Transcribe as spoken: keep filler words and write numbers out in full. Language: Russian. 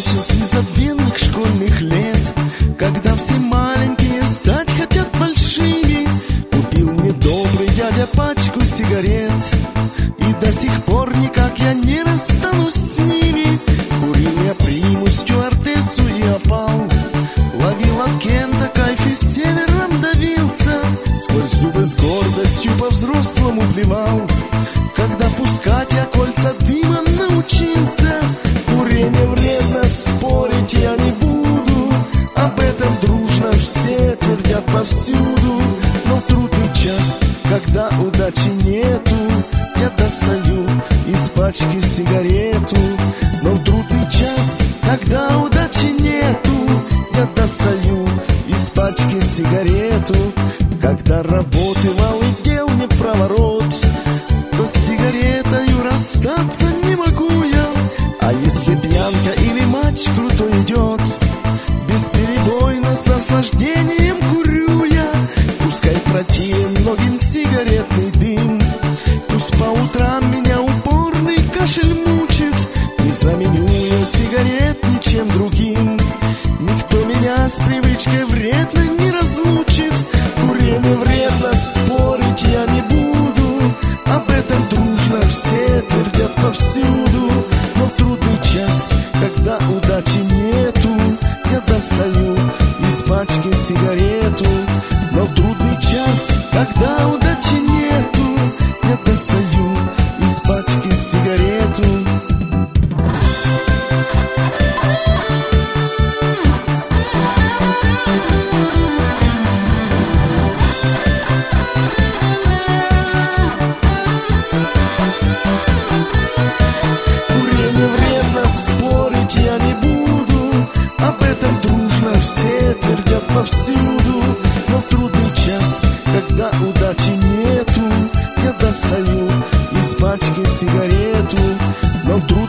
час незабвенных школьных лет, когда все маленькие стать хотят большими. Купил мне добрый дядя пачку сигарет, и до сих пор никак я не расстанусь с ними. Курил я приму, стюардессу и опал, ловил от Кента кайф и севером давился. Сквозь зубы с гордостью по-взрослому плевал, когда пускать я кольца дыма научился. Курение вредно, спорить я не буду, об этом дружно все твердят повсюду. Но в трудный час, когда удачи нету, я достаю из пачки сигарету. Но в трудный час, когда удачи нету, я достаю из пачки сигарету. Когда работы мало и дел не проворот, то с сигаретою расстаться не могу я. А если пьянка или матч крутой идет, бесперебойно с наслаждением курю я. Пускай противен многим сигаретный дым, пусть по утрам меня упорный кашель мучит, не заменю я сигарет ничем другим. Никто меня с привычкой вредной не разлучит. Курение вредно, спорить я не буду, об этом дружно все твердят повсюду. Но в трудный час, когда удачи нету, я достаю из пачки сигарету. Но в трудный час, когда удачи нету, я достаю из пачки сигарету. Спорить я не буду, об этом дружно все твердят повсюду. Но в трудный час, когда удачи нету, я достаю из пачки сигарету. Но в трудный